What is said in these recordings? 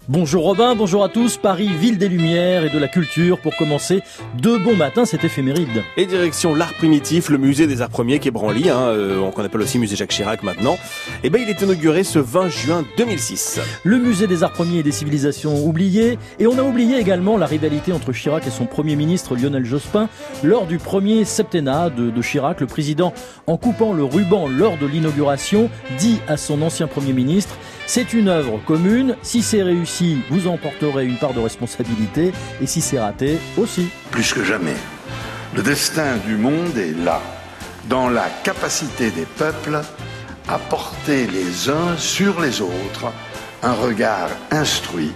Bonjour Robin, bonjour à tous. Paris, ville des Lumières et de la culture. Pour commencer, de bon matin, cette éphéméride. Et direction l'art primitif, le musée des arts premiers qui est Branly, qu'on appelle aussi musée Jacques Chirac maintenant. Il est inauguré ce 20 juin 2006. Le musée des arts premiers et des civilisations oubliées. Et on a oublié également la rivalité entre Chirac et son premier ministre Lionel Jospin lors du premier septennat de Chirac. Le président, en coupant le ruban lors de l'inauguration, dit à son ancien premier ministre: c'est une œuvre commune, si c'est réussi, vous en porterez une part de responsabilité, et si c'est raté, aussi. Plus que jamais, le destin du monde est là, dans la capacité des peuples à porter les uns sur les autres un regard instruit,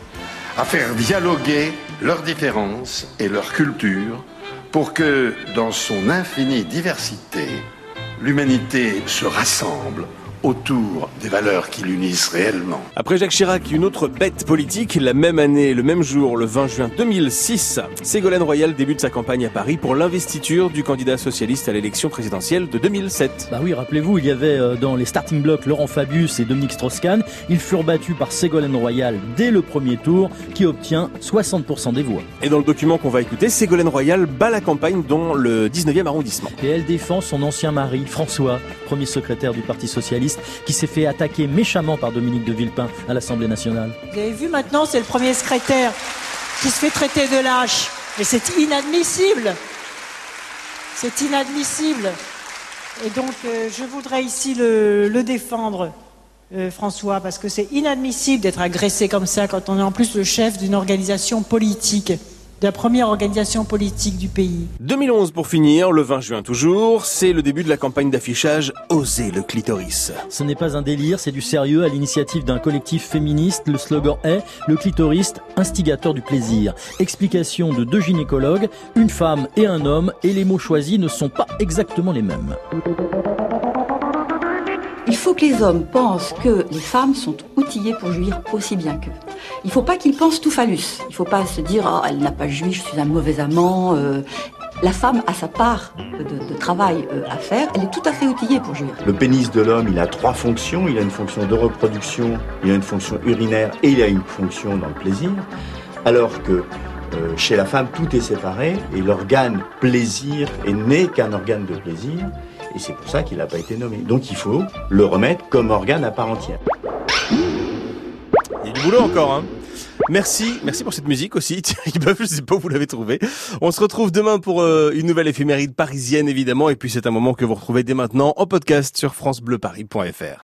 à faire dialoguer leurs différences et leurs cultures pour que, dans son infinie diversité, l'humanité se rassemble autour des valeurs qui l'unissent réellement. Après Jacques Chirac, une autre bête politique, la même année, le même jour, le 20 juin 2006, Ségolène Royal débute sa campagne à Paris pour l'investiture du candidat socialiste à l'élection présidentielle de 2007. Bah oui, rappelez-vous, il y avait dans les starting blocks Laurent Fabius et Dominique Strauss-Kahn. Ils furent battus par Ségolène Royal dès le premier tour, qui obtient 60% des voix. Et dans le document qu'on va écouter, Ségolène Royal bat la campagne dans le 19e arrondissement. Et elle défend son ancien mari, François, premier secrétaire du Parti socialiste, qui s'est fait attaquer méchamment par Dominique de Villepin à l'Assemblée nationale. Vous avez vu maintenant, c'est le premier secrétaire qui se fait traiter de lâche. Mais c'est inadmissible. C'est inadmissible. Et donc, je voudrais ici le défendre, François, parce que c'est inadmissible d'être agressé comme ça quand on est en plus le chef d'une organisation politique, de la première organisation politique du pays. 2011 pour finir, le 20 juin toujours, c'est le début de la campagne d'affichage Oser le clitoris. Ce n'est pas un délire, c'est du sérieux à l'initiative d'un collectif féministe. Le slogan est « Le clitoris, instigateur du plaisir ». Explication de deux gynécologues, une femme et un homme, et les mots choisis ne sont pas exactement les mêmes. Il faut que les hommes pensent que les femmes sont outillées pour jouir aussi bien qu'eux. Il ne faut pas qu'ils pensent tout phallus. Il ne faut pas se dire « Ah, elle n'a pas joui, je suis un mauvais amant ». La femme a sa part de travail à faire. Elle est tout à fait outillée pour jouir. Le pénis de l'homme, il a 3 fonctions. Il a une fonction de reproduction, il a une fonction urinaire et il a une fonction dans le plaisir. Alors que chez la femme, tout est séparé et l'organe plaisir n'est qu'un organe de plaisir. Et c'est pour ça qu'il n'a pas été nommé. Donc il faut le remettre comme organe à part entière. Il y a du boulot encore, hein. Merci pour cette musique aussi, Thierry Boeuf, je sais pas où vous l'avez trouvé. On se retrouve demain pour une nouvelle éphéméride parisienne évidemment, et puis c'est un moment que vous retrouvez dès maintenant en podcast sur francebleuparis.fr.